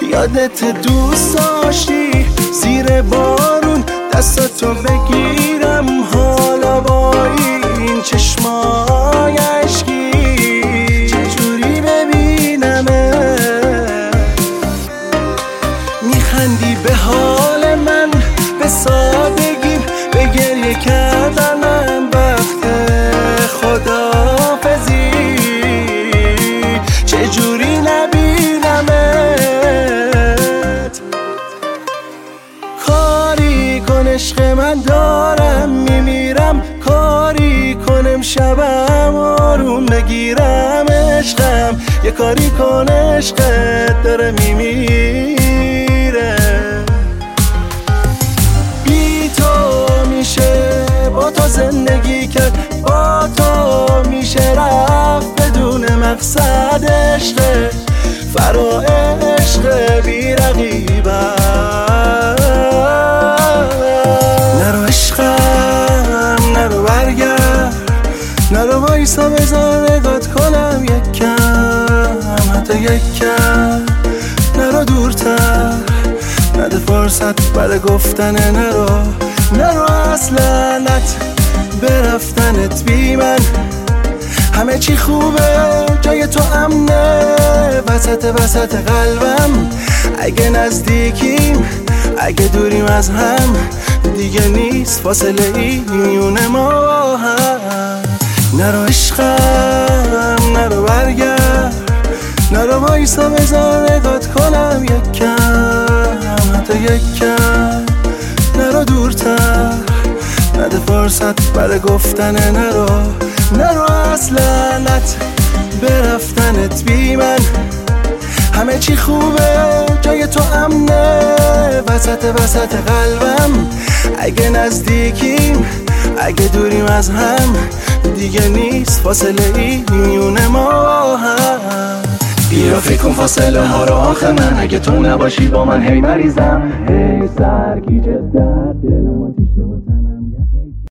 یادت دوست داشتی زیر بارون دستاتو بگیرم، حالا با این چشمای عشقی چجوری ببینمه؟ میخندی به حال من، به سادگیم، به گریه کردنم وقت خداحافظی چجوری نبینمت؟ کاری کن عشق من، دارم میمیرم، کاری کنم شبم آروم بگیرم عشقم، یه کاری کن عشقت داره میمیره. بی تو میشه با تو زندگی کرد، با تو میشه رفت بدون مقصد، عشق فرا عشق بی رقیبم. نرو عشقم نرو برگرد، نرو وایسا بذار نگات کنم یک کم، حتی یک کم، نرو دورتر، نده فرصت برای گفتن نرو اصلنت به رفتنت بی من. همه چی خوبه جای تو امنه، وسط قلبم. اگه نزدیکیم اگه دوریم از هم، دیگه نیست فاصله ای میونه ما با هم. نرو عشقم نرو برگرد، نرو وایسا بذار نگات کنم یک کم، حتی یک کم، نرو دورتر، نده فرصت برای گفتن نرو اصلنت به رفتنت بی من. همه چی خوبه جای تو امنه، وسط قلبم. اگه نزدیکیم اگه دوریم از هم، دیگه نیست فاصله ای میونه ما با هم. بیا فکر کن فاصله ها رو آخه من، اگه تو نباشی با من هی مریضم، هی سرگیجه در دلم آتیشه